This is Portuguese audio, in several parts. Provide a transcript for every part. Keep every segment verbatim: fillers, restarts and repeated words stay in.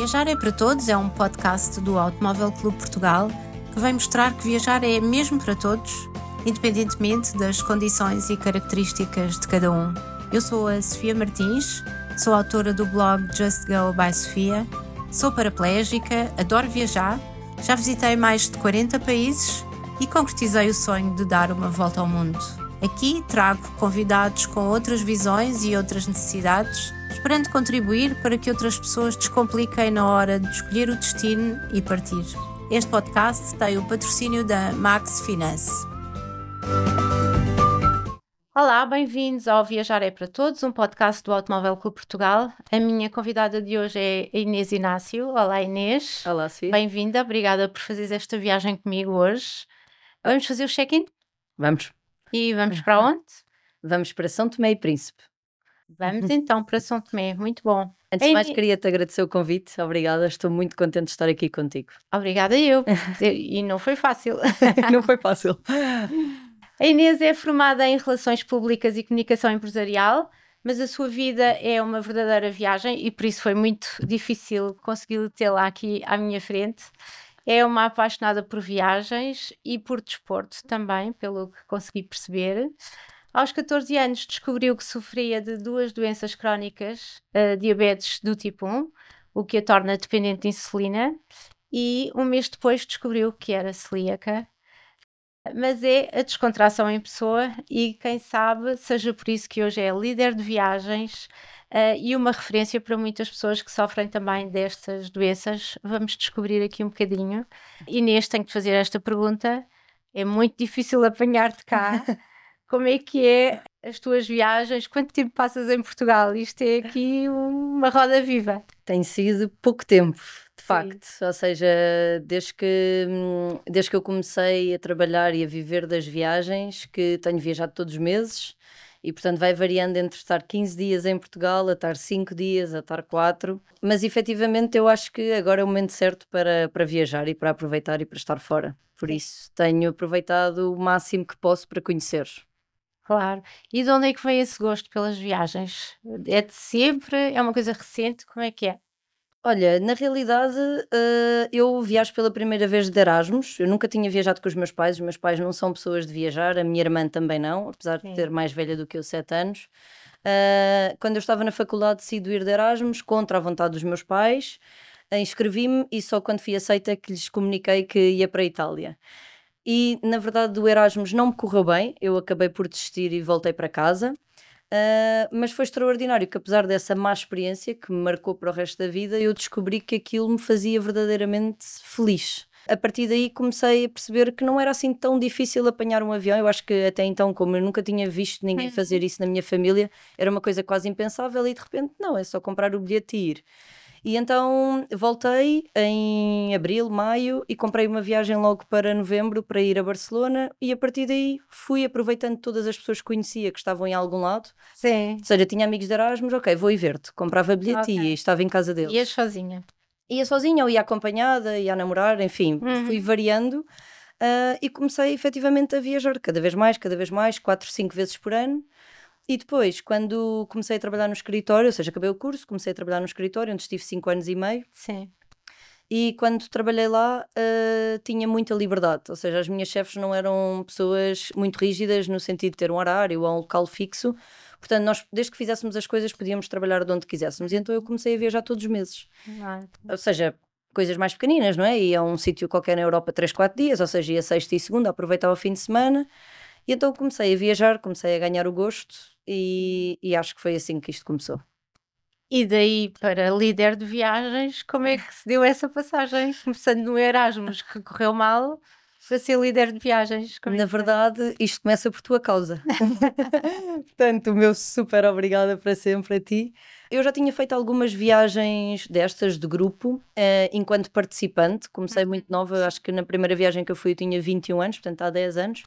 Viajar é para Todos é um podcast do Automóvel Clube Portugal que vem mostrar que viajar é mesmo para todos, independentemente das condições e características de cada um. Eu sou a Sofia Martins, sou autora do blog Just Go by Sofia, sou paraplégica, adoro viajar, já visitei mais de quarenta países e concretizei o sonho de dar uma volta ao mundo. Aqui trago convidados com outras visões e outras necessidades, esperando contribuir para que outras pessoas descompliquem na hora de escolher o destino e partir. Este podcast tem o patrocínio da Max Finance. Olá, bem-vindos ao Viajar é para Todos, um podcast do Automóvel Clube Portugal. A minha convidada de hoje é a Inês Inácio. Olá, Inês. Olá, Sofia. Bem-vinda, obrigada por fazeres esta viagem comigo hoje. Vamos fazer o check-in? Vamos. E vamos para onde? Vamos para São Tomé e Príncipe. Vamos então para São Tomé, muito bom. Antes de mais, queria-te agradecer o convite. Obrigada, estou muito contente de estar aqui contigo. Obrigada eu. E não foi fácil. Não foi fácil. A Inês é formada em Relações Públicas e Comunicação Empresarial, mas a sua vida é uma verdadeira viagem e por isso foi muito difícil conseguir tê-la aqui à minha frente. É uma apaixonada por viagens e por desporto também, pelo que consegui perceber. Aos catorze anos descobriu que sofria de duas doenças crónicas, uh, diabetes do tipo um, o que a torna dependente de insulina, e um mês depois descobriu que era celíaca. Mas é a descontração em pessoa e quem sabe seja por isso que hoje é líder de viagens uh, e uma referência para muitas pessoas que sofrem também destas doenças. Vamos descobrir aqui um bocadinho. Inês, tenho que fazer esta pergunta. É muito difícil apanhar-te cá. Como é que é as tuas viagens? Quanto tempo passas em Portugal? Isto é aqui uma roda viva. Tem sido pouco tempo, de Sim. facto. Ou seja, desde que, desde que eu comecei a trabalhar e a viver das viagens, que tenho viajado todos os meses, e portanto vai variando entre estar quinze dias em Portugal, a estar cinco dias, a estar quatro. Mas efetivamente eu acho que agora é o momento certo para, para viajar e para aproveitar e para estar fora. Por Sim. isso tenho aproveitado o máximo que posso para conhecer. Claro. E de onde é que vem esse gosto pelas viagens? É de sempre? É uma coisa recente? Como é que é? Olha, na realidade, uh, eu viajo pela primeira vez de Erasmus. Eu nunca tinha viajado com os meus pais. Os meus pais não são pessoas de viajar, a minha irmã também não, apesar Sim. de ter mais velha do que eu, sete anos. Uh, quando eu estava na faculdade, decidi ir de Erasmus, contra a vontade dos meus pais. Uh, inscrevi-me e só quando fui aceita é que lhes comuniquei que ia para a Itália. E, na verdade, o Erasmus não me correu bem. Eu acabei por desistir e voltei para casa. Uh, mas foi extraordinário que, apesar dessa má experiência que me marcou para o resto da vida, eu descobri que aquilo me fazia verdadeiramente feliz. A partir daí comecei a perceber que não era assim tão difícil apanhar um avião. Eu acho que até então, como eu nunca tinha visto ninguém fazer isso na minha família, era uma coisa quase impensável e de repente não, é só comprar o bilhete e ir. E então voltei em abril, maio e comprei uma viagem logo para novembro para ir a Barcelona e a partir daí fui aproveitando todas as pessoas que conhecia que estavam em algum lado. Sim. Ou seja, tinha amigos de Erasmus, ok, vou ir ver-te. Comprava bilhete Okay. e estava em casa deles. Ias sozinha? Ia sozinha ou ia acompanhada, ia a namorar, enfim, Uhum. fui variando uh, e comecei efetivamente a viajar cada vez mais, cada vez mais, quatro, cinco vezes por ano. E depois, quando comecei a trabalhar no escritório, ou seja, acabei o curso, comecei a trabalhar no escritório, onde estive cinco anos e meio. Sim. E quando trabalhei lá, uh, tinha muita liberdade. Ou seja, as minhas chefes não eram pessoas muito rígidas no sentido de ter um horário ou um local fixo. Portanto, nós, desde que fizéssemos as coisas, podíamos trabalhar de onde quiséssemos. E então eu comecei a viajar todos os meses. Ah. Ou seja, coisas mais pequeninas, não é? Ia a um sítio qualquer na Europa três, quatro dias, ou seja, ia sexta e segunda, aproveitava o fim de semana. E então comecei a viajar, comecei a ganhar o gosto e, e acho que foi assim que isto começou. E daí para líder de viagens, como é que se deu essa passagem? Começando no Erasmus, que correu mal, para ser líder de viagens. Como é Na que foi? verdade, isto começa por tua causa. Portanto, o meu super obrigada para sempre a ti. Eu já tinha feito algumas viagens destas de grupo, eh, enquanto participante. Comecei muito nova, acho que na primeira viagem que eu fui eu tinha vinte e um anos, portanto há dez anos.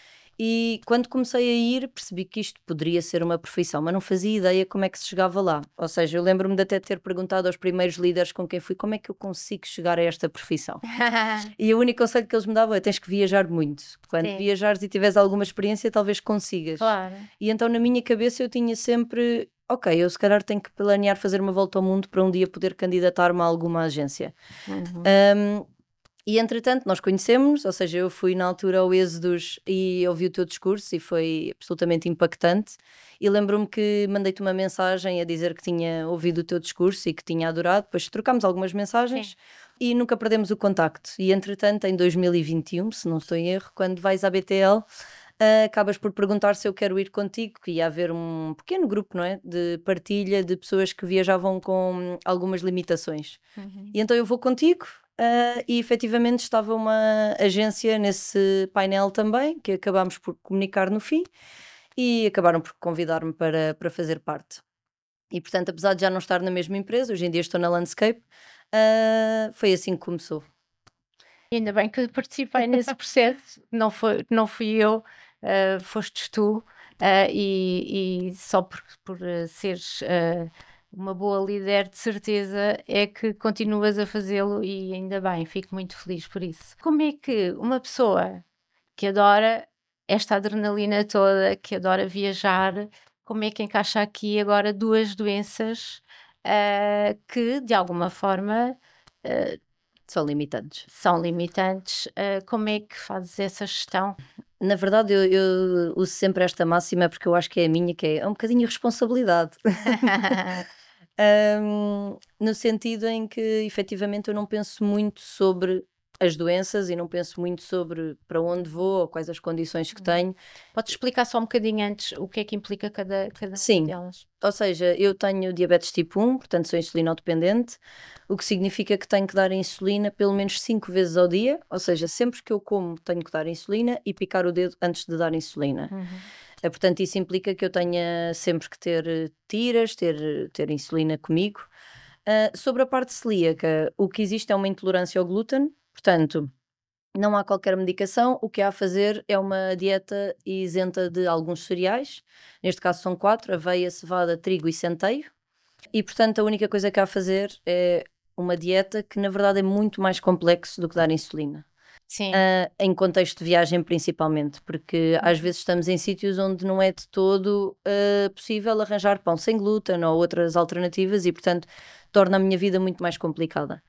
E quando comecei a ir, percebi que isto poderia ser uma profissão, mas não fazia ideia como é que se chegava lá. Ou seja, eu lembro-me de até ter perguntado aos primeiros líderes com quem fui como é que eu consigo chegar a esta profissão. E o único conselho que eles me davam é tens que viajar muito. Quando Sim. viajares e tiveres alguma experiência, talvez consigas. Claro. E então na minha cabeça eu tinha sempre, ok, eu se calhar tenho que planear fazer uma volta ao mundo para um dia poder candidatar-me a alguma agência. Uhum. Um, e entretanto nós conhecemos, ou seja, eu fui na altura ao Êxodos e ouvi o teu discurso e foi absolutamente impactante. E lembro-me que mandei-te uma mensagem a dizer que tinha ouvido o teu discurso e que tinha adorado. Depois trocámos algumas mensagens Sim. e nunca perdemos o contacto. E entretanto, em dois mil e vinte e um, se não estou em erro, quando vais à B T L, ah, acabas por perguntar se eu quero ir contigo, que ia haver um pequeno grupo, não é? De partilha de pessoas que viajavam com algumas limitações. Uhum. E então eu vou contigo. ah, e efetivamente estava uma agência nesse painel também, que acabámos por comunicar no fim e acabaram por convidar-me para, para fazer parte. E portanto, apesar de já não estar na mesma empresa, hoje em dia estou na Landscape, ah, foi assim que começou. Ainda bem que participei nesse processo, não foi, não fui eu, ah, fostes tu, ah, e, e só por, por ah, seres ah, uma boa líder, de certeza é que continuas a fazê-lo e ainda bem, fico muito feliz por isso. Como é que uma pessoa que adora esta adrenalina toda, que adora viajar, como é que encaixa aqui agora duas doenças ah, que de alguma forma ah, São limitantes. são limitantes, ah, como é que fazes essa gestão? Na verdade, eu, eu uso sempre esta máxima porque eu acho que é a minha, que é, é um bocadinho de responsabilidade. Ahm, no sentido em que efetivamente eu não penso muito sobre as doenças e não penso muito sobre para onde vou ou quais as condições que tenho. Podes explicar só um bocadinho antes o que é que implica cada, cada uma Sim, delas? ou seja, eu tenho diabetes tipo um, portanto sou insulinodependente, o que significa que tenho que dar insulina pelo menos cinco vezes ao dia, ou seja, sempre que eu como tenho que dar insulina e picar o dedo antes de dar insulina. Uhum. Eh, portanto, isso implica que eu tenha sempre que ter eh, tiras, ter, eh, ter insulina comigo. Ah, sobre a parte celíaca, o que existe é uma intolerância ao glúten, portanto, não há qualquer medicação, o que há a fazer é uma dieta isenta de alguns cereais, neste caso são quatro: aveia, cevada, trigo e centeio, e portanto a única coisa que há a fazer é uma dieta que na verdade é muito mais complexo do que dar insulina. Sim. Ah, em contexto de viagem principalmente, porque às Uhum. vezes estamos em sítios onde não é de todo ah, possível arranjar pão sem glúten ou outras alternativas e portanto torna a minha vida muito mais complicada.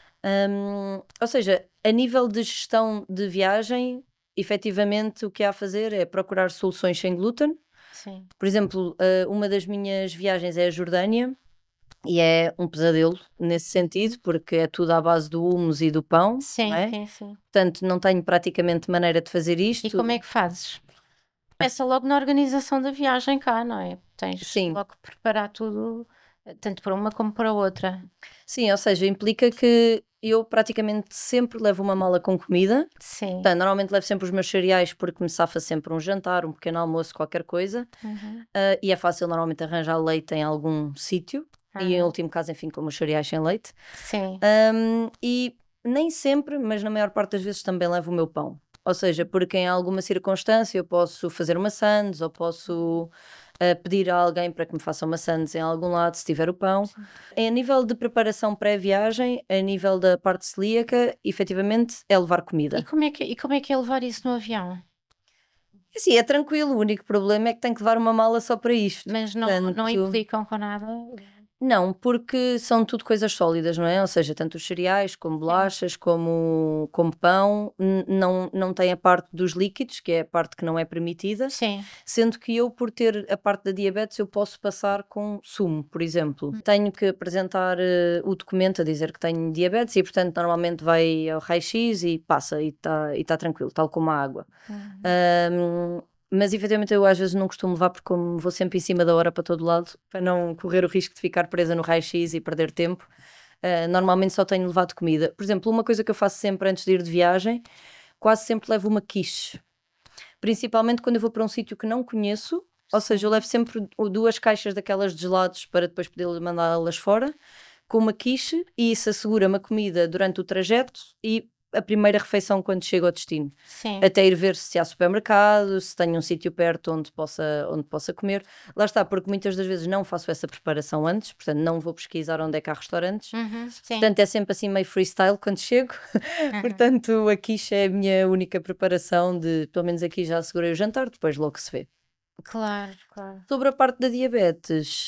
Hum, ou seja, a nível de gestão de viagem, efetivamente o que há a fazer é procurar soluções sem glúten. Sim. Por exemplo, ah, uma das minhas viagens é a Jordânia e é um pesadelo nesse sentido, porque é tudo à base do hummus e do pão, não Sim, é? sim, sim. Portanto, não tenho praticamente maneira de fazer E como é isto. que fazes? Começa logo na organização da viagem cá, não é? Tens Sim, logo que preparar tudo, eh, tanto para uma como para outra. sim, ou seja, implica que eu praticamente sempre levo uma mala com comida. Sim. Portanto, normalmente levo sempre os meus cereais porque me safa sempre um jantar, um pequeno almoço, qualquer coisa. Uhum. Ah, e é fácil normalmente arranjar leite em algum sítio. E em Uhum. último caso, enfim, como os cereais sem leite. Sim. Ahm, e nem sempre, mas na maior parte das vezes também levo o meu pão. Ou seja, porque em alguma circunstância eu posso fazer uma sandes ou posso ah, pedir a alguém para que me faça uma sandes em algum lado se tiver o pão. Sim. Em nível de preparação pré-viagem, a nível da parte celíaca, efetivamente é levar E comida. como é que, e como é que é levar isso no avião? Assim, é tranquilo, o único problema é que tenho que levar uma mala só para isto. Mas não, não Portanto, implicam com nada? não, porque são tudo coisas sólidas, não é? Ou seja, tanto os cereais, como Sim. bolachas, como, como pão, n- não, não tem a parte dos líquidos, que é a parte que não é permitida, Sim. sendo que eu, por ter a parte da diabetes, eu posso passar com sumo, por exemplo. Hum. Tenho que apresentar eh, o documento a dizer que tenho diabetes e, portanto, normalmente vai ao raio-x e passa e está e tá tranquilo, tal como a água. Uhum. Ahm, mas efetivamente eu às vezes não costumo levar porque como vou sempre em cima da hora para todo lado, para não correr o risco de ficar presa no raio-x e perder tempo, ah, normalmente só tenho levado comida. Por exemplo, uma coisa que eu faço sempre antes de ir de viagem, quase sempre levo uma quiche. Principalmente quando eu vou para um sítio que não conheço, ou seja, eu levo sempre o- duas caixas daquelas de gelados para depois poder mandá-las fora, com uma quiche, e isso assegura-me a comida durante o trajeto e a primeira refeição quando chego ao destino. Sim. Até ir ver se há supermercado, se tenho um sítio perto onde possa, onde possa comer. Lá está, porque muitas das vezes não faço essa preparação antes, portanto não vou pesquisar onde é que há restaurantes. Uhum. Sim. Portanto, é sempre assim meio freestyle quando chego. Uhum. Portanto, a quiche é a minha única preparação de, pelo menos aqui já assegurei o jantar, depois logo se vê. Claro, claro. Sobre a parte da diabetes,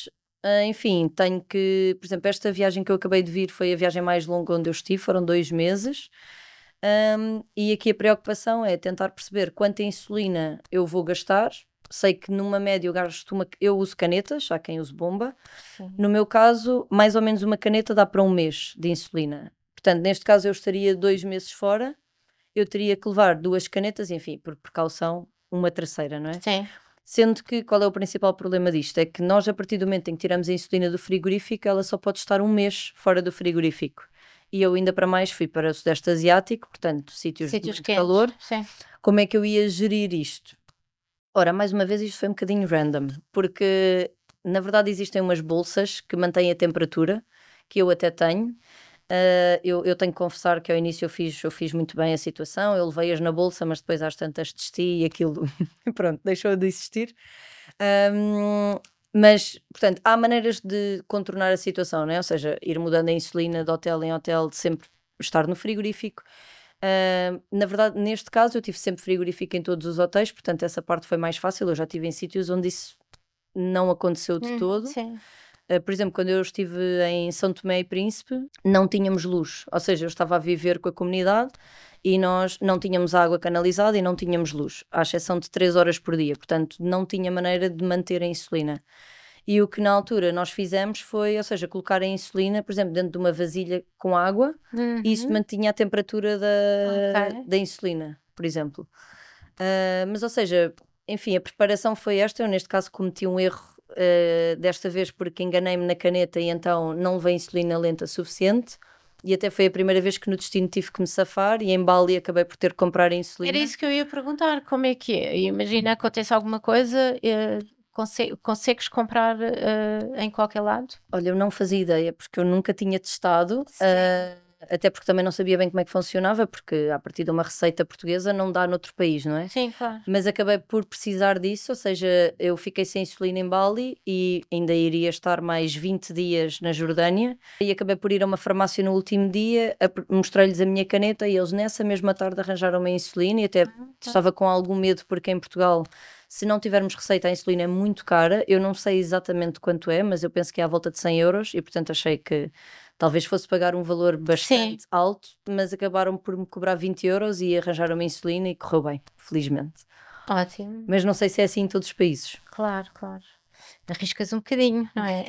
Uh, enfim, tenho que, por exemplo, esta viagem que eu acabei de vir foi a viagem mais longa onde eu estive, foram dois meses. Um, e aqui a preocupação é tentar perceber quanta insulina eu vou gastar. Sei que numa média eu gasto uma, eu uso canetas, há quem use bomba. Sim. No meu caso, mais ou menos uma caneta dá para um mês de insulina. Portanto, neste caso eu estaria dois meses fora, eu teria que levar duas canetas, enfim, por precaução, uma terceira, não é? Sim. Sendo que, qual é o principal problema disto? É que nós, a partir do momento em que tiramos a insulina do frigorífico, ela só pode estar um mês fora do frigorífico. E eu ainda para mais fui para o Sudeste Asiático, portanto, sítios, Sítios de quentes. calor. Sim. Como é que eu ia gerir isto? Ora, mais uma vez, isto foi um bocadinho random, porque, na verdade, existem umas bolsas que mantêm a temperatura, que eu até tenho. Uh, eu, eu tenho que confessar que ao início eu fiz, eu fiz muito bem a situação, eu levei-as na bolsa, mas depois às tantas desisti e aquilo, pronto, deixou de existir. Um, mas, portanto, há maneiras de contornar a situação, né? Ou seja, ir mudando a insulina de hotel em hotel, de sempre estar no frigorífico. Uh, na verdade, neste caso, eu tive sempre frigorífico em todos os hotéis, portanto, essa parte foi mais fácil. Eu já estive em sítios onde isso não aconteceu de Hum, todo. sim. Uh, por exemplo, quando eu estive em São Tomé e Príncipe, não tínhamos luz, ou seja, eu estava a viver com a comunidade e nós não tínhamos água canalizada e não tínhamos luz, à exceção de três horas por dia, portanto não tinha maneira de manter a insulina. E o que na altura nós fizemos foi, ou seja, colocar a insulina, por exemplo, dentro de uma vasilha com água, Uhum. e isso mantinha a temperatura da, Ok. da insulina, por exemplo. Uh, mas, ou seja, enfim, a preparação foi esta. Eu, neste caso, cometi um erro uh, desta vez porque enganei-me na caneta e então não levei insulina lenta suficiente. E até foi a primeira vez que no destino tive que me safar e em Bali acabei por ter que comprar a insulina. Era isso que eu ia perguntar, como é que é? Imagina, acontece alguma coisa, eh, conse- consegues comprar eh, em qualquer lado? Olha, eu não fazia ideia porque eu nunca tinha testado. Sim. Uh, até porque também não sabia bem como é que funcionava, porque a partir de uma receita portuguesa não dá noutro país, não é? Sim, claro. Mas acabei por precisar disso, ou seja, eu fiquei sem insulina em Bali e ainda iria estar mais vinte dias na Jordânia e acabei por ir a uma farmácia no último dia, a- mostrei-lhes a minha caneta e eles nessa mesma tarde arranjaram uma insulina e até Ah, tá. estava com algum medo porque em Portugal, se não tivermos receita, a insulina é muito cara. Eu não sei exatamente quanto é, mas eu penso que é à volta de cem euros e portanto achei que talvez fosse pagar um valor bastante Sim. alto, mas acabaram por me cobrar vinte euros e arranjaram uma insulina e correu bem, felizmente. Ótimo. Mas não sei se é assim em todos os países. Claro, claro. Arriscas um bocadinho, não é?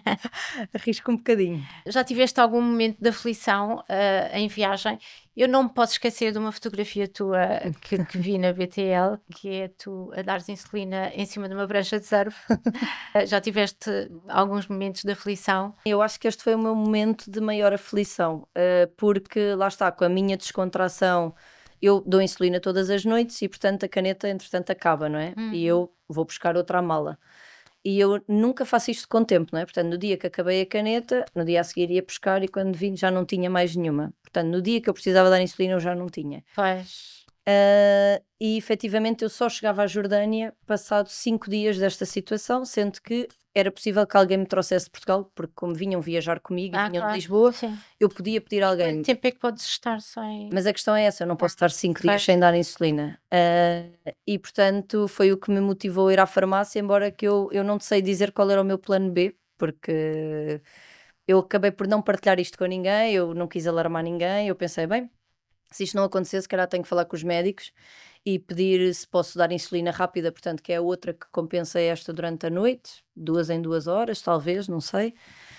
Arrisco um bocadinho. Já tiveste algum momento de aflição eh, em viagem? Eu não me posso esquecer de uma fotografia tua que, que vi na B T L, que é tu a dares insulina em cima de uma prancha de surf. Eh, Já tiveste alguns momentos de aflição? Eu acho que este foi o meu momento de maior aflição, eh, porque lá está, com a minha descontração, eu dou insulina todas as noites e, portanto, a caneta, entretanto, acaba, não é? E Uhum. eu vou buscar outra à mala. E eu nunca faço isto com tempo, não é? Portanto, no dia que acabei a caneta, no dia a seguir ia buscar e quando vim já não tinha mais nenhuma. Portanto, no dia que eu precisava dar insulina eu já não tinha. Pois. Ah, e efetivamente eu só chegava à Jordânia passado cinco dias desta situação, sendo que era possível que alguém me trouxesse de Portugal, porque como vinham viajar comigo e Ah, vinham claro. de Lisboa, Sim. eu podia pedir a alguém. Quanto tempo é que podes estar sem. Mas a questão é essa, eu não posso estar cinco dias Pois. sem dar insulina. Ah, e portanto foi o que me motivou a ir à farmácia, embora que eu, eu não te sei dizer qual era o meu plano B, porque eu acabei por não partilhar isto com ninguém, eu não quis alarmar ninguém, eu pensei, bem, se isto não acontecer, se calhar tenho que falar com os médicos e pedir se posso dar insulina rápida, portanto, que é a outra que compensa esta durante a noite, duas em duas horas, talvez, não sei.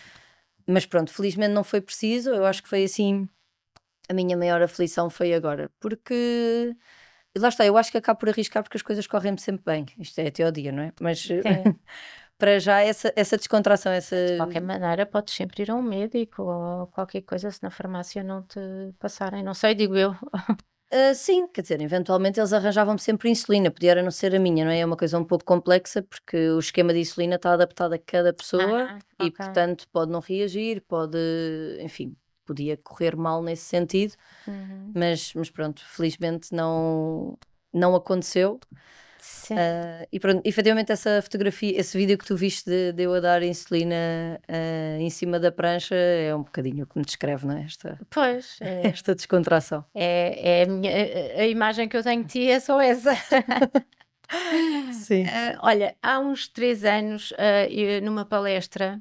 Mas pronto, felizmente não foi preciso, eu acho que foi assim, a minha maior aflição foi agora, porque lá está, eu acho que acabo por arriscar porque as coisas correm-me sempre bem, isto é até ao dia, não é? Mas Sim. para já essa, essa descontração, essa... De qualquer maneira, podes sempre ir a um médico ou qualquer coisa se na farmácia não te passarem, não sei, digo eu. Ah, sim, quer dizer, eventualmente eles arranjavam-me sempre insulina, podia era não ser a minha, não é? É uma coisa um pouco complexa porque o esquema de insulina está adaptado a cada pessoa Ah, e, ok. portanto, pode não reagir, pode, enfim, podia correr mal nesse sentido, Uhum. mas, mas pronto, felizmente não, não aconteceu. Sim. Ah, e pronto, efetivamente essa fotografia, esse vídeo que tu viste de, de eu a dar insulina ah, em cima da prancha é um bocadinho o que me descreve, não é? Esta, Pois, é, esta descontração. é, é a, minha, a, a imagem que eu tenho de ti é só essa. Sim. Ah, olha, há uns três anos, ah, eu- numa palestra,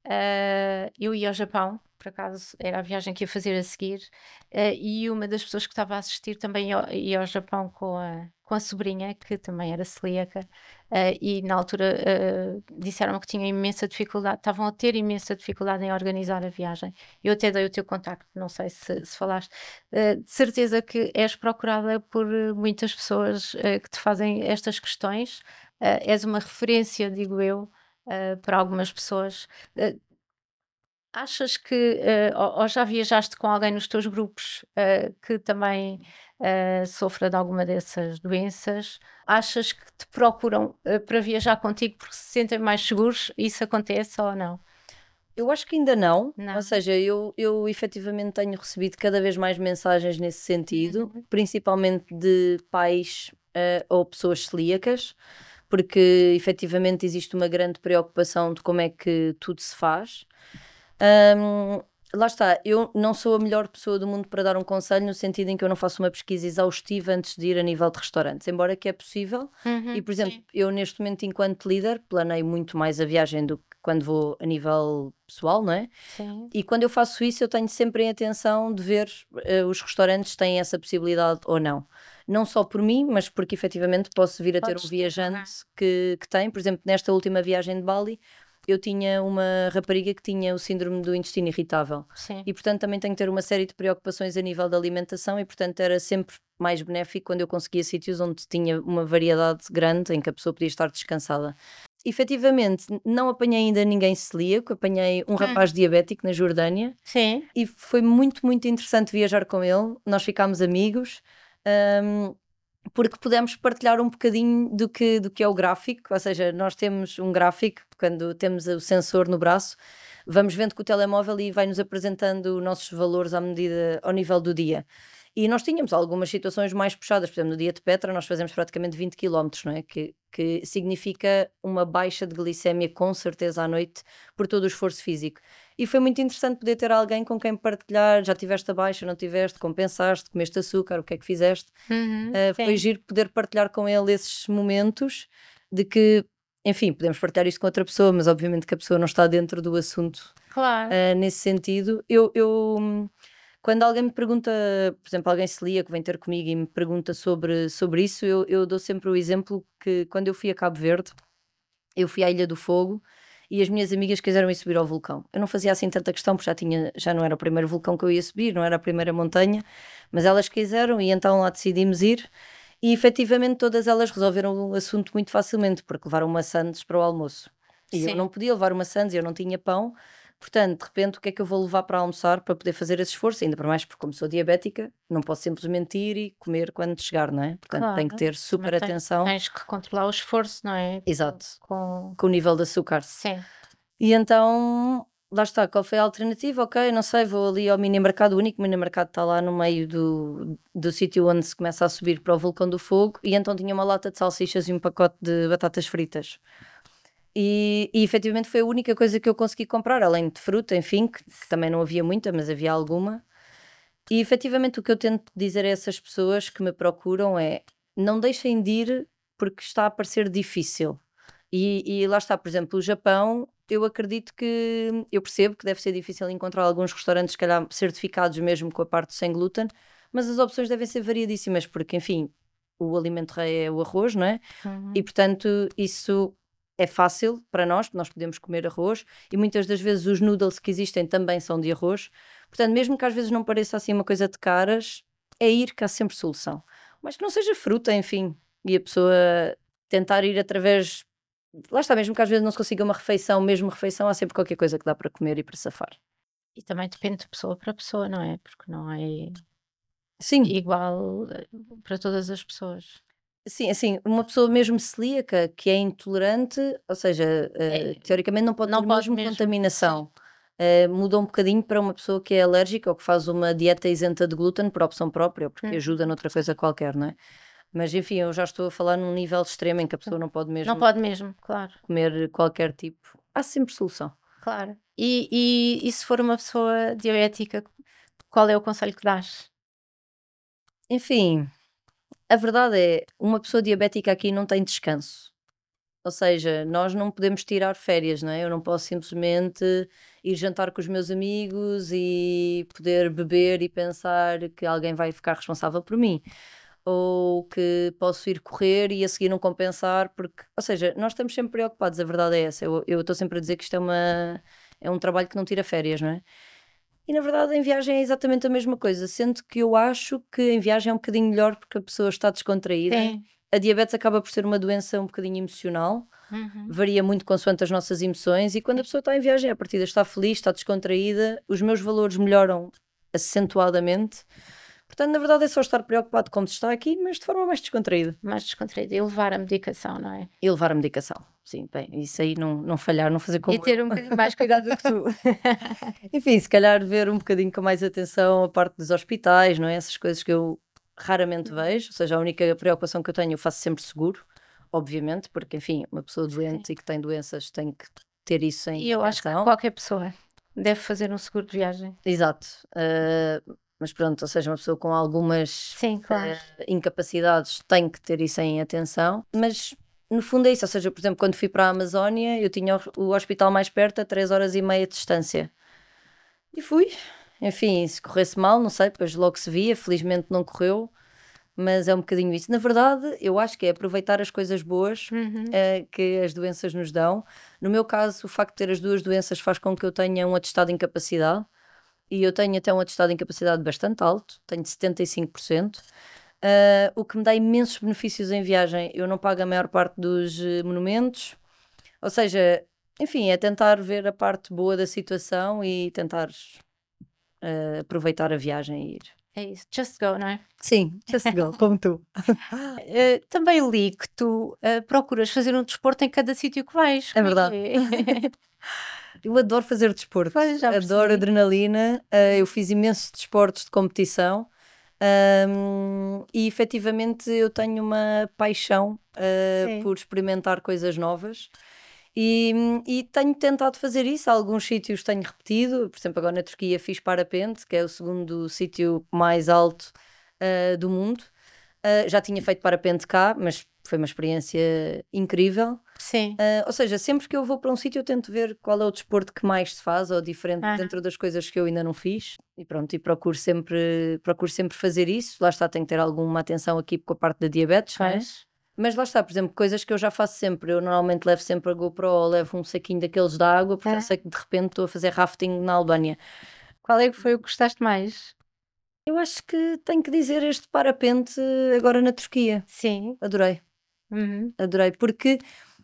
ah, eu ia ao Japão, por acaso era a viagem que ia fazer a seguir, ah, e uma das pessoas que estava a assistir também ia, ao ia ao Japão com a, com a sobrinha, que também era celíaca, ah, e na altura ah, disseram que tinha imensa dificuldade, estavam a ter imensa dificuldade em organizar a viagem. Eu até dei o teu contacto, não sei se, se falaste. Uh, de certeza que és procurada por uh, muitas pessoas uh, que te fazem estas questões. Uh, és uma referência, digo eu, uh, para algumas pessoas. Uh, achas que, uh, ou, ou já viajaste com alguém nos teus grupos uh, que também uh, sofra de alguma dessas doenças? Achas que te procuram uh, para viajar contigo porque se sentem mais seguros? Isso acontece ou não? Eu acho que ainda não, ou Não? seja, eu, eu efetivamente tenho recebido cada vez mais mensagens nesse sentido, Uhum. principalmente de pais eh, ou pessoas celíacas, porque efetivamente existe uma grande preocupação de como é que tudo se faz. Ahm, Lá está, eu não sou a melhor pessoa do mundo para dar um conselho, no sentido em que eu não faço uma pesquisa exaustiva antes de ir a nível de restaurantes, embora que é possível. E, Uhum, por exemplo, sim. eu neste momento, enquanto líder, planeio muito mais a viagem do que quando vou a nível pessoal, não é? Sim. E quando eu faço isso, eu tenho sempre em atenção de ver eh, os restaurantes têm essa possibilidade ou não. Não só por mim, mas porque efetivamente posso vir a ter um Podes ter, não viajante é? que, que tem. Por exemplo, nesta última viagem de Bali, eu tinha uma rapariga que tinha o síndrome do intestino irritável. Sim. E, portanto, também tenho que ter uma série de preocupações a nível da alimentação e, portanto, era sempre mais benéfico quando eu conseguia sítios onde tinha uma variedade grande em que a pessoa podia estar descansada. Efetivamente, n- não apanhei ainda ninguém celíaco, apanhei um Hum. rapaz diabético na Jordânia Sim. e foi muito, muito interessante viajar com ele. Nós ficámos amigos, hum, porque pudemos partilhar um bocadinho do que, do que é o gráfico, ou seja, nós temos um gráfico, quando temos o sensor no braço, vamos vendo com o telemóvel e vai-nos apresentando os nossos valores à medida, ao nível do dia. E nós tínhamos algumas situações mais puxadas, por exemplo, no dia de Petra nós fazemos praticamente vinte quilómetros, não é? Que, que significa uma baixa de glicémia com certeza à noite por todo o esforço físico. E foi muito interessante poder ter alguém com quem partilhar, já tiveste a baixa, não tiveste, compensaste, comeste açúcar, o que é que fizeste. Uhum, Uh, foi sim, giro poder partilhar com ele esses momentos de que, enfim, podemos partilhar isto com outra pessoa, mas obviamente que a pessoa não está dentro do assunto claro. uh, nesse sentido. Eu, eu, hum, quando alguém me pergunta, por exemplo, alguém celíaco vem ter comigo e me pergunta sobre, sobre isso, eu, eu dou sempre o exemplo que quando eu fui a Cabo Verde, eu fui à Ilha do Fogo e as minhas amigas quiseram ir subir ao vulcão. Eu não fazia assim tanta questão, porque já tinha, já não era o primeiro vulcão que eu ia subir, não era a primeira montanha, mas elas quiseram e então lá decidimos ir. E efetivamente todas elas resolveram o assunto muito facilmente, porque levaram maçãs para o almoço. E eu Sim, não podia levar maçãs, eu não tinha pão, portanto, de repente, o que é que eu vou levar para almoçar para poder fazer esse esforço? Ainda para mais, porque como sou diabética, não posso simplesmente ir e comer quando chegar, não é? Portanto, tenho que claro. ter Também super tens, atenção. tens que controlar o esforço, não é? Com, Exato, com- com o nível de açúcar. Sim, E então, lá está, qual foi a alternativa? Ok, não sei, vou ali ao mini mercado, o único mini mercado está lá no meio do, do sítio onde se começa a subir para o vulcão do fogo, e então tinha uma lata de salsichas e um pacote de batatas fritas. E, e efetivamente foi a única coisa que eu consegui comprar, além de fruta, enfim, que, que também não havia muita, mas havia alguma. E efetivamente o que eu tento dizer a essas pessoas que me procuram é: não deixem de ir porque está a parecer difícil. E, e lá está, por exemplo, o Japão, eu acredito que eu percebo que deve ser difícil encontrar alguns restaurantes, se calhar, certificados mesmo com a parte sem glúten, mas as opções devem ser variadíssimas, porque, enfim, o alimento rei é o arroz, não é? E uhum, portanto, isso é fácil para nós, porque nós podemos comer arroz, e muitas das vezes os noodles que existem também são de arroz. Portanto, mesmo que às vezes não pareça assim uma coisa de caras, é ir que há sempre solução. Mas que não seja fruta, enfim, e a pessoa tentar ir através. Lá está, mesmo que às vezes não se consiga uma refeição, mesmo refeição, há sempre qualquer coisa que dá para comer e para safar. e também depende de pessoa para pessoa, não é? Porque não é Sim, igual eh, para todas as pessoas. sim, assim, uma pessoa mesmo celíaca que é intolerante, ou seja, eh, É, teoricamente não pode não ter pode mesmo mesmo. Sim, contaminação. Eh, muda um bocadinho para uma pessoa que é alérgica ou que faz uma dieta isenta de glúten por opção própria, ou porque ajuda uhum, noutra coisa qualquer, não é? Mas enfim, eu já estou a falar num nível extremo em que a sim. pessoa não pode Não mesmo pode mesmo, claro, comer qualquer tipo. Há sempre solução. claro. E, e, e se for uma pessoa diabética, qual é o conselho que dás? Enfim. A verdade é, uma pessoa diabética aqui não tem descanso. Ou seja, nós não podemos tirar férias, não é? Eu não posso simplesmente ir jantar com os meus amigos e poder beber e pensar que alguém vai ficar responsável por mim. Ou que posso ir correr e a seguir não compensar, porque, ou seja, nós estamos sempre preocupados, a verdade é essa. Eu eu estou sempre a dizer que isto é uma é um trabalho que não tira férias, não é? E na verdade em viagem é exatamente a mesma coisa, sendo que eu acho que em viagem é um bocadinho melhor porque a pessoa está descontraída. Sim. A diabetes acaba por ser uma doença um bocadinho emocional, Uhum. varia muito consoante as nossas emoções, e quando a pessoa está em viagem, a partida está feliz, está descontraída, os meus valores melhoram acentuadamente. Portanto, na verdade é só estar preocupado como se está aqui, mas de forma mais descontraída. Mais descontraído. E levar a medicação, não é? E levar a medicação. Sim, bem, isso aí não, não falhar, não fazer como E ter um bocadinho mais cuidado do que tu. Enfim, se calhar ver um bocadinho com mais atenção a parte dos hospitais, não é? Essas coisas que eu raramente vejo, ou seja, a única preocupação que eu tenho, eu faço sempre seguro, obviamente, porque, enfim, uma pessoa doente e que tem doenças tem que ter isso em E eu acho que atenção. qualquer pessoa deve fazer um seguro de viagem. Exato. Ah, mas pronto, ou seja, uma pessoa com algumas Sim, claro. ah, incapacidades tem que ter isso em atenção, mas no fundo é isso, ou seja, por exemplo, quando fui para a Amazónia, eu tinha o o hospital mais perto a três horas e meia de distância. E fui. Enfim, se corresse mal, não sei, depois logo se via, felizmente não correu, mas é um bocadinho isso. Na verdade, eu acho que é aproveitar as coisas boas Uhum. eh, que as doenças nos dão. No meu caso, o facto de ter as duas doenças faz com que eu tenha um atestado de incapacidade, e eu tenho até um atestado de incapacidade bastante alto, tenho setenta e cinco por cento, eh, o que me dá imensos benefícios em viagem. Eu não pago a maior parte dos eh, monumentos, ou seja, enfim, é tentar ver a parte boa da situação e tentar eh, aproveitar a viagem e ir. É isso. Just go, não é? Sim, just go, como tu. Eh, também li que tu eh, procuras fazer um desporto em cada sítio que vais. É Como verdade. que é? Eu adoro fazer desporto, Pois, já adoro percebi. adrenalina, eh, eu fiz imensos desportos de competição, ahm, e efetivamente eu tenho uma paixão eh, Sim. por experimentar coisas novas, e, e tenho tentado fazer isso. Alguns sítios tenho repetido, por exemplo, agora na Turquia fiz parapente, que é o segundo sítio mais alto eh, do mundo. Uh, já tinha feito parapente cá, mas foi uma experiência incrível. Sim. Uh, ou seja, sempre que eu vou para um sítio eu tento ver qual é o desporto que mais se faz ou diferente Aham. dentro das coisas que eu ainda não fiz, e pronto, e procuro sempre, procuro sempre fazer isso. Lá está, tenho que ter alguma atenção aqui com a parte da diabetes, não é? Pois. Mas lá está, por exemplo, coisas que eu já faço sempre. Eu normalmente levo sempre a GoPro ou levo um saquinho daqueles de água, porque Ah. eu sei que de repente estou a fazer rafting na Albânia. Qual é que foi o que gostaste mais? Eu acho que tenho que dizer este parapente agora na Turquia. Sim. Adorei. Uhum. Adorei, porque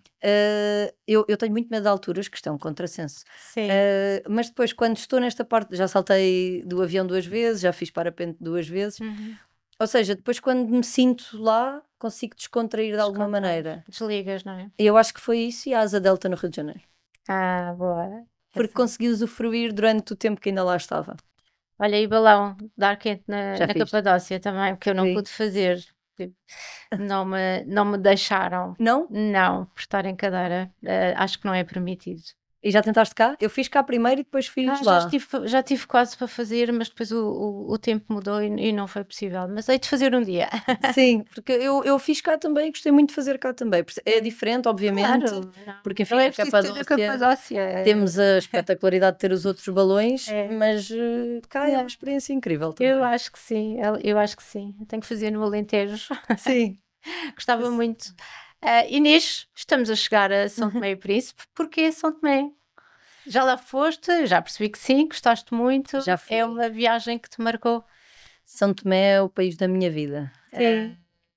eh, eu, eu tenho muito medo de alturas, que isto é um contrassenso. Sim. Eh, mas depois, quando estou nesta parte, já saltei do avião duas vezes, já fiz parapente duas vezes. Uhum. Ou seja, depois, quando me sinto lá, consigo descontrair de alguma Descontrair. maneira. Desligas, não é? E eu acho que foi isso e a Asa Delta no Rio de Janeiro. Ah, boa. Porque Essa- consegui usufruir durante o tempo que ainda lá estava. Olha, e balão de ar quente na, Já na fiz. Capadócia também, porque eu não Sim. pude fazer. Tipo, Não me, não me deixaram. Não? Não, por estar em cadeira. Eh, acho que não é permitido. E já tentaste cá? Eu fiz cá primeiro e depois fiz Ah, já lá. estive, já tive quase para fazer, mas depois o, o, o tempo mudou e, e não foi possível. Mas hei de fazer um dia. Sim, porque eu, eu fiz cá também e gostei muito de fazer cá também. É diferente, obviamente, Claro, não, porque enfim, não é a preciso ter a Capadócia Capadócia. temos a espetacularidade de ter os outros balões, É. mas eh, cá é É. uma experiência incrível também. Eu acho que sim, eu- eu acho que sim. Eu tenho que fazer no Alentejo. Sim, Gostava Esse- muito. Ah, Inês, estamos a chegar a São Tomé e Príncipe. Porquê São Tomé? Já lá foste? Já percebi que sim, gostaste muito. Já fui. É uma viagem que te marcou. São Tomé é o país da minha vida. Sim.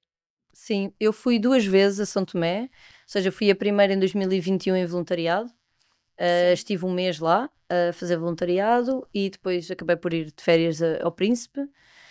Sim, eu fui duas vezes a São Tomé, ou seja, fui a primeira em dois mil e vinte e um em voluntariado. Uh, Sim. estive um mês lá a fazer voluntariado e depois acabei por ir de férias a- ao Príncipe,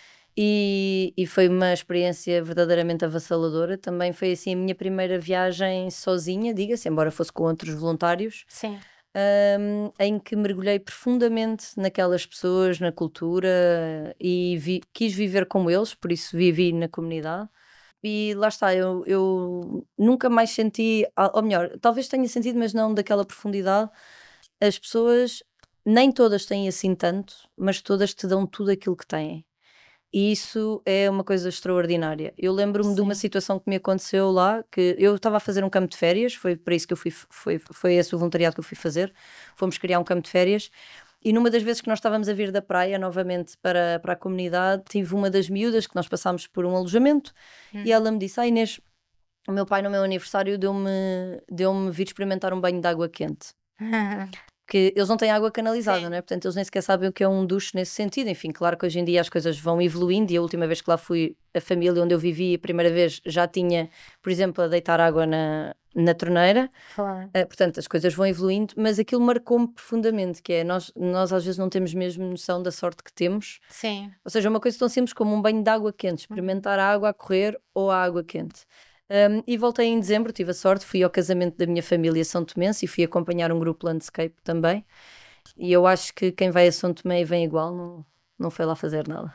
e, e foi uma experiência verdadeiramente avassaladora. Também foi assim a minha primeira viagem sozinha, diga-se, embora fosse com outros voluntários, Sim. um, em que mergulhei profundamente naquelas pessoas, na cultura, e vi- quis viver como eles, por isso vivi na comunidade. E lá está, eu, eu nunca mais senti, ah, ou melhor, talvez tenha sentido, mas não daquela profundidade. As pessoas, nem todas têm assim tanto, mas todas te dão tudo aquilo que têm. E isso é uma coisa extraordinária. Eu lembro-me de uma Sim. situação que me aconteceu lá, que eu estava a fazer um campo de férias, foi para isso que eu fui, foi, foi esse o voluntariado que eu fui fazer. Fomos criar um campo de férias. E numa das vezes que nós estávamos a vir da praia novamente para, para a comunidade, tive uma das miúdas que nós passámos por um alojamento Hum. e ela me disse: ah, Inês, o meu pai no meu aniversário deu-me deu-me vir experimentar um banho de água quente. Porque eles não têm água canalizada, Sim. não é? Portanto, eles nem sequer sabem o que é um duche nesse sentido. Enfim, claro que hoje em dia as coisas vão evoluindo e a última vez que lá fui, a família onde eu vivi, a primeira vez já tinha, por exemplo, a deitar água na, na torneira. Claro. Uh, portanto, as coisas vão evoluindo, mas aquilo marcou-me profundamente, que é, nós, nós às vezes não temos mesmo noção da sorte que temos. Sim. Ou seja, uma coisa tão simples como um banho de água quente, experimentar a água a correr ou a água quente. Um, e voltei em dezembro, tive a sorte, fui ao casamento da minha família São Tomense e fui acompanhar um grupo Landscape também. E eu acho que quem vai a São Tomé e vem igual não, não foi lá fazer nada.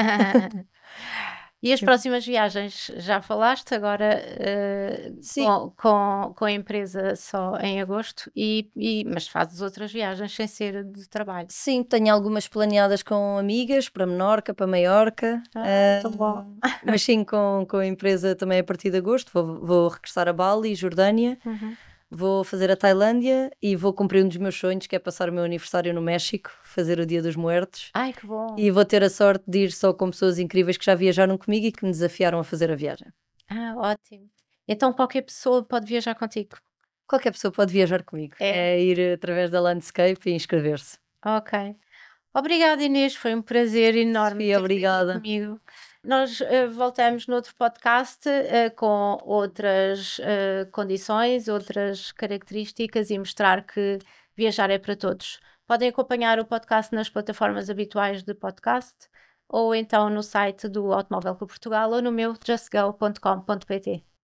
E as próximas viagens, já falaste agora uh, Sim. com, com, com a empresa só em agosto, e, e, mas fazes outras viagens sem ser de trabalho. Sim, tenho algumas planeadas com amigas, para Menorca, para Maiorca. Ah, uh, tão bom. Mas sim, com, com a empresa também a partir de agosto. Vou, vou regressar a Bali, Jordânia. Uhum. Vou fazer a Tailândia e vou cumprir um dos meus sonhos, que é passar o meu aniversário no México, fazer o Dia dos Muertos. Ai, que bom. E vou ter a sorte de ir só com pessoas incríveis que já viajaram comigo e que me desafiaram a fazer a viagem. Ah, ótimo. Então qualquer pessoa pode viajar contigo? Qualquer pessoa pode viajar comigo. É. É ir através da Landscape e inscrever-se. Ok. Obrigada, Inês, foi um prazer enorme Sofia, ter obrigada. comigo. Nós uh, voltamos noutro podcast uh, com outras uh, condições, outras características e mostrar que viajar é para todos. Podem acompanhar o podcast nas plataformas habituais de podcast ou então no site do Automóvel Clube Portugal ou no meu just go ponto com ponto pt.